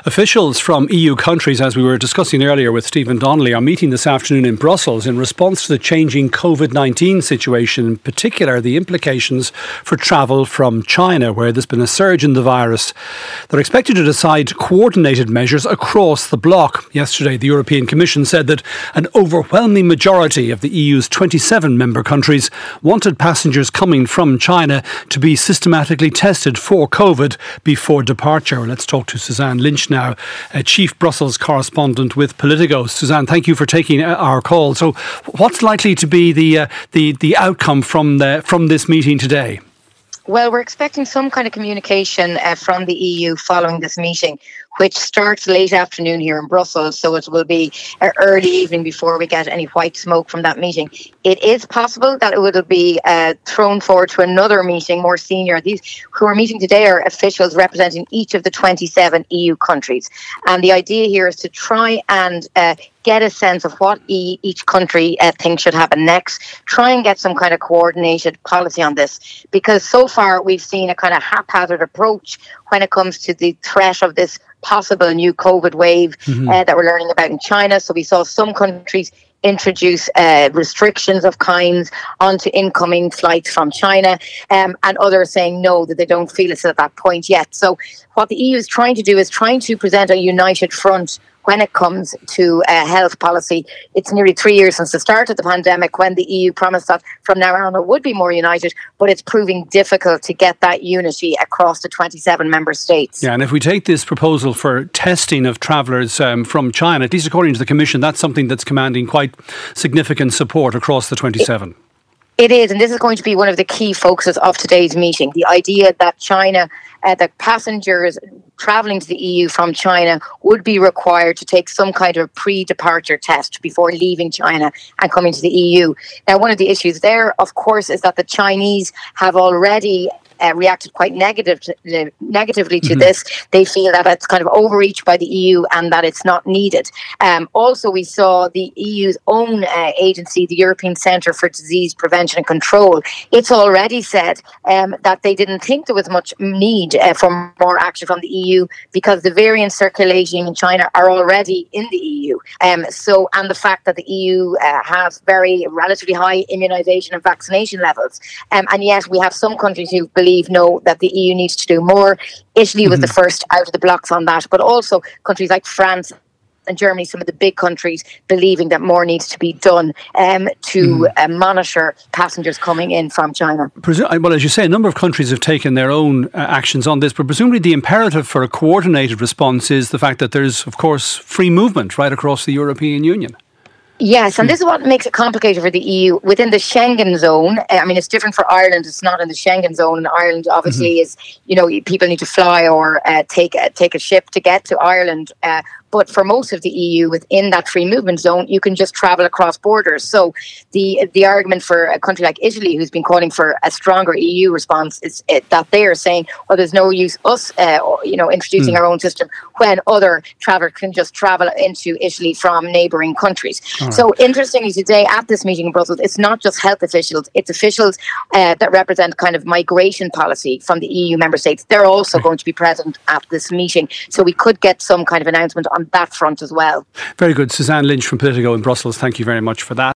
Officials from EU countries, as we were discussing earlier with Stephen Donnelly, are meeting this afternoon in Brussels in response to the changing COVID-19 situation, in particular the implications for travel from China, where there's been a surge in the virus. They're expected to decide coordinated measures across the bloc. Yesterday, the European Commission said that an overwhelming majority of the EU's 27 member countries wanted passengers coming from China to be systematically tested for COVID before departure. Let's talk to Suzanne Lynch now, Chief Brussels correspondent with Politico. Suzanne, thank you for taking our call. So what's likely to be the outcome from this meeting today? Well, we're expecting some kind of communication from the EU following this meeting, which starts late afternoon here in Brussels, so it will be early evening before we get any white smoke from that meeting. It is possible that it will be thrown forward to another meeting, more senior. These who are meeting today are officials representing each of the 27 EU countries. And the idea here is to try and get a sense of what each country thinks should happen next, try and get some kind of coordinated policy on this. Because so far we've seen a kind of haphazard approach when it comes to the threat of this possible new COVID wave that we're learning about in China. So we saw some countries introduce restrictions of kinds onto incoming flights from China, and others saying no, that they don't feel it's at that point yet. So what the EU is trying to do is trying to present a united front when it comes to health policy. It's nearly 3 years since the start of the pandemic when the EU promised that from now on it would be more united, but it's proving difficult to get that unity across the 27 member states. Yeah, and if we take this proposal for testing of travellers from China, at least according to the Commission, that's something that's commanding quite significant support across the 27. It is, and this is going to be one of the key focuses of today's meeting. The idea that China, that passengers travelling to the EU from China would be required to take some kind of pre-departure test before leaving China and coming to the EU. Now, one of the issues there, of course, is that the Chinese have already reacted quite negatively to this. They feel that it's kind of overreach by the EU and that it's not needed. Also, we saw the EU's own agency, the European Centre for Disease Prevention and Control. It's already said that they didn't think there was much need for more action from the EU because the variants circulating in China are already in the EU. And the fact that the EU has very relatively high immunisation and vaccination levels. And yet we have some countries who believe that the EU needs to do more. Italy was the first out of the blocks on that, but also countries like France and Germany, some of the big countries, believing that more needs to be done to monitor passengers coming in from China. Well, as you say, a number of countries have taken their own actions on this, but presumably the imperative for a coordinated response is the fact that there's, of course, free movement right across the European Union. Yes, and this is what makes it complicated for the EU. Within the Schengen zone, I mean, it's different for Ireland. It's not in the Schengen zone. And Ireland, obviously, is, people need to fly or take a ship to get to Ireland. But for most of the EU, within that free movement zone, you can just travel across borders. So the argument for a country like Italy, who's been calling for a stronger EU response, is that they are saying, well, there's no use us, introducing our own system when other travellers can just travel into Italy from neighbouring countries. Right. So interestingly, today at this meeting in Brussels, it's not just health officials, it's officials that represent kind of migration policy from the EU member states. They're also going to be present at this meeting. So we could get some kind of announcement on that front as well. Very good. Suzanne Lynch from Politico in Brussels, thank you very much for that.